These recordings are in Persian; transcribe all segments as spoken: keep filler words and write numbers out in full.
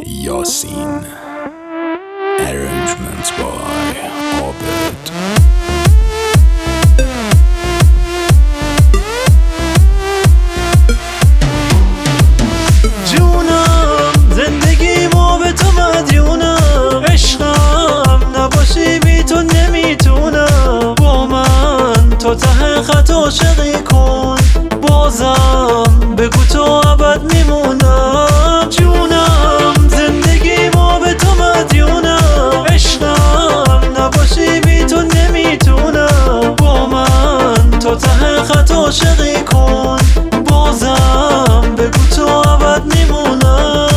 Yasin. Arrangements by Abed. جونم زندگی ما به تو مدیونم، عشقم نباشی بی تو نمیتونم. با من تو ته خط عاشقی کن، بازم بگو تو ابد میمونم. جونم زندگی ما به تو مدیونم، عشقم نباشی بی تو نمیتونم. با من تو ته خط عاشقی کن، بازم بگو تو ابد میمونم.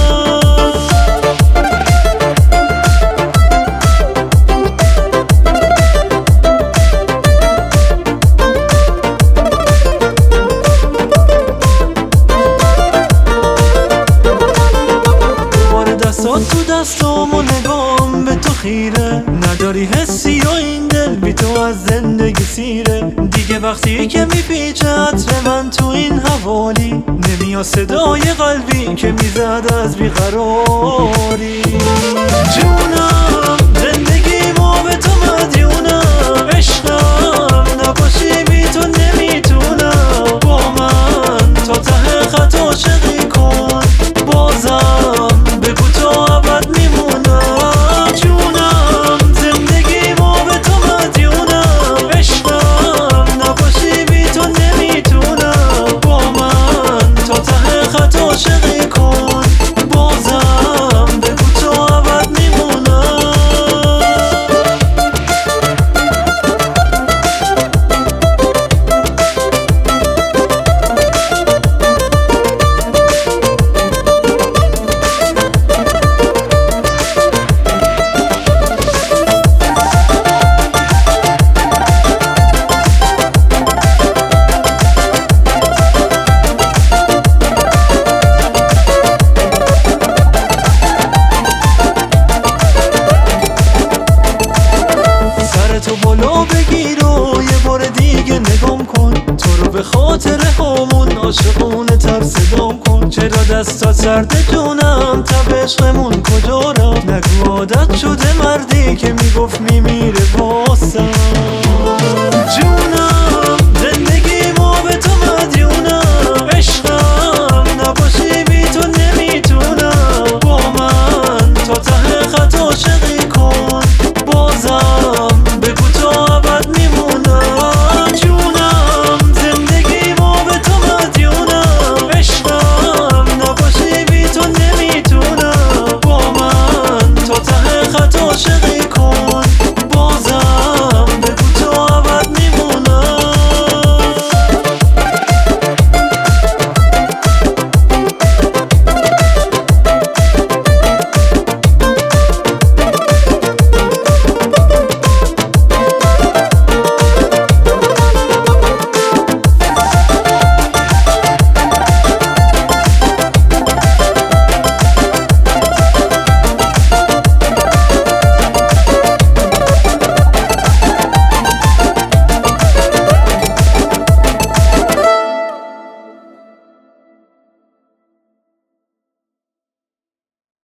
دستات تو دستام و نگام به تو خیره، نداری حسی و این دل بی تو از زندگی سیره. دیگه وقتی که میپیچه عطر من تو این حوالی، نمیاد صدای قلبی که میزد از بیقراری. جونم زندگی ما به تو مدیونم، عشقم نباشی بی تو نمیتونم. با من تو ته خط عاشقی کن، بازم بگو تو ابد میمونم. جونم زندگی ما به تو مدیونم، عشقم نباشی بی تو نمیتونم. با من تو ته خط عاشقی کن، بازم بگو تو ابد میمونم. تو بالا بگیر و یه بار دیگه نگام کن، تو رو به خاطر همون عاشقونه تر صدام کن. چرا دستا سرده جونم، تب عشقمون کجا رفت؟ نگو عادت شده مردی که میگفت میمیره واسم. جونم